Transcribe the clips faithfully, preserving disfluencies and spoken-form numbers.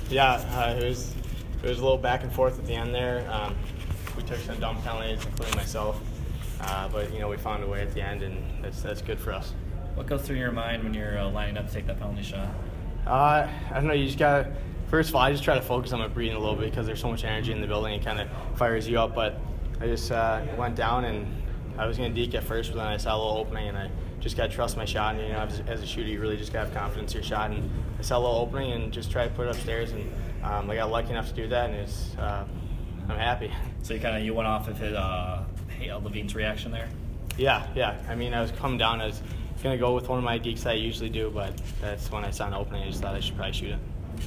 Yeah, uh, it was it was a little back and forth at the end there. Um, we took some dumb penalties, including myself, uh, but you know we found a way at the end, and that's that's good for us. What goes through your mind when you're uh, lining up to take that penalty shot? Uh, I don't know. You just gotta. First of all, I just try to focus on my breathing a little bit because there's so much energy in the building. It kind of fires you up. But I just uh, went down and I was gonna deke at first, but then I saw a little opening and I just gotta trust my shot. And you know, as, as a shooter, you really just gotta have confidence in your shot. And I saw a little opening and just try to put it upstairs. And um, I got lucky enough to do that, and it's uh, I'm happy. So you kind of you went off of his, uh, Levine's reaction there. Yeah, yeah. I mean, I was coming down. I was gonna go with one of my dekes I usually do, but that's when I saw an opening. I just thought I should probably shoot it.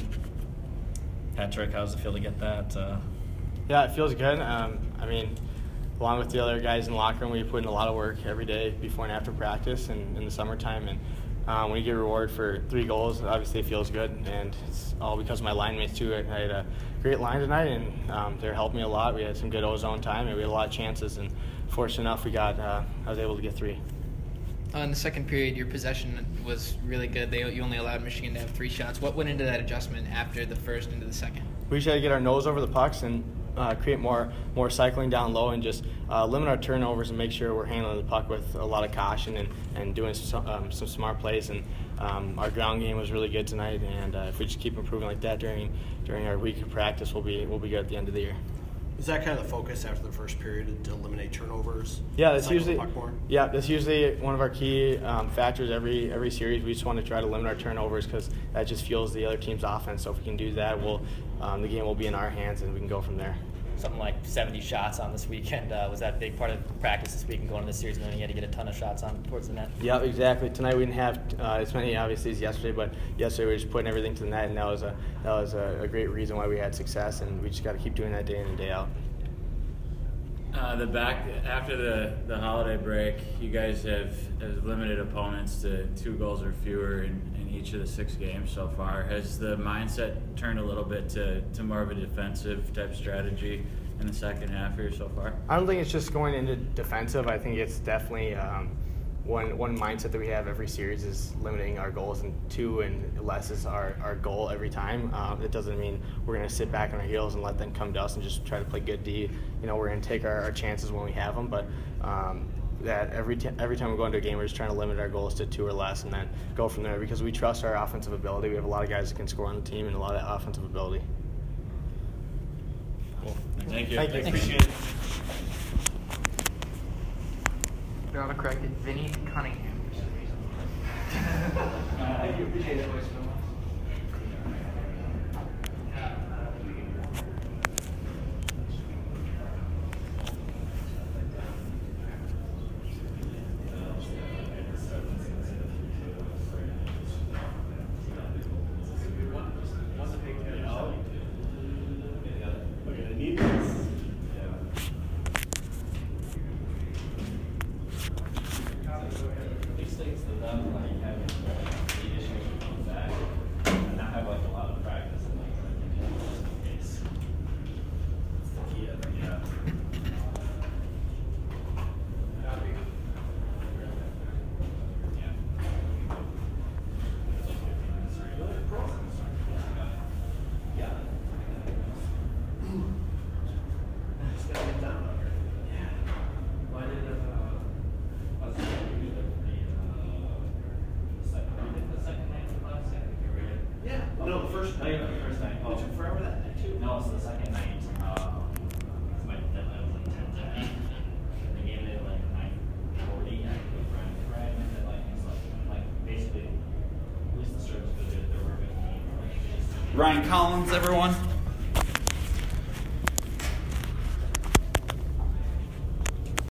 Patrick, how does it feel to get that? Uh... Yeah, it feels good. Um, I mean, along with the other guys in the locker room, we put in a lot of work every day before and after practice and in the summertime. And um, when you get rewarded for three goals, obviously it feels good. And it's all because of my line mates, too. I had a great line tonight, and um, they helped me a lot. We had some good ozone time, and we had a lot of chances. And fortunate enough, we got uh, I was able to get three. Uh, in the second period, your possession was really good. They, you only allowed Michigan to have three shots. What went into that adjustment after the first into the second? We just had to get our nose over the pucks and uh, create more more cycling down low and just uh, limit our turnovers and make sure we're handling the puck with a lot of caution and, and doing some, um, some smart plays. And um, our ground game was really good tonight. And uh, if we just keep improving like that during during our week of practice, we'll be we'll be good at the end of the year. Is that kind of the focus after the first period to eliminate turnovers? Yeah, that's usually yeah that's usually one of our key um, factors every every series. We just want to try to limit our turnovers because that just fuels the other team's offense. So if we can do that, we'll um, the game will be in our hands and we can go from there. Something like seventy shots on this weekend. Uh, was that a big part of practice this week and going into the series, knowing you had to get a ton of shots on towards the net? Yeah, exactly. Tonight we didn't have uh, as many, obviously, as yesterday, but yesterday we were just putting everything to the net, and that was a that was a, a great reason why we had success, and we just got to keep doing that day in and day out. Uh, the back after the, the holiday break, you guys have, have limited opponents to two goals or fewer in, in each of the six games so far. Has the mindset turned a little bit to, to more of a defensive type strategy in the second half here so far? I don't think it's just going into defensive. I think it's definitely um, one one mindset that we have every series is limiting our goals, and two and less is our, our goal every time. Um, it doesn't mean we're going to sit back on our heels and let them come to us and just try to play good D. You know, we're going to take our, our chances when we have them, but um, that every t- every time we go into a game, we're just trying to limit our goals to two or less and then go from there because we trust our offensive ability. We have a lot of guys that can score on the team and a lot of offensive ability. Cool. Thank you. Thank you. Appreciate it. You're autocorrected. Vinny Cunningham. Thank you. Appreciate it. No, the first night. The first night. It took forever that night too. No, it's the second night. Um, my deadline was like ten thirty. The game ended at like nine forty. I think Ryan, Ryan meant that like it's like like basically at least the service visit there were good. Ryan Collins, everyone.